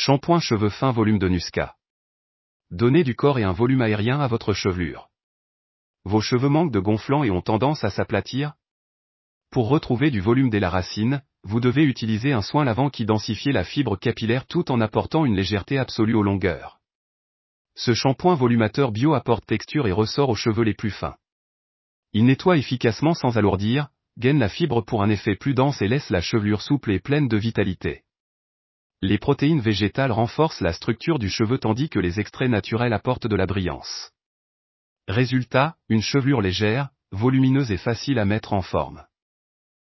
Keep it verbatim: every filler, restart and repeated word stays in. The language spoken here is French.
Shampoing cheveux fins volume de Nusca. Donnez du corps et un volume aérien à votre chevelure. Vos cheveux manquent de gonflant et ont tendance à s'aplatir? Pour retrouver du volume dès la racine, vous devez utiliser un soin lavant qui densifie la fibre capillaire tout en apportant une légèreté absolue aux longueurs. Ce shampoing volumateur bio apporte texture et ressort aux cheveux les plus fins. Il nettoie efficacement sans alourdir, gaine la fibre pour un effet plus dense et laisse la chevelure souple et pleine de vitalité. Les protéines végétales renforcent la structure du cheveu tandis que les extraits naturels apportent de la brillance. Résultat, une chevelure légère, volumineuse et facile à mettre en forme.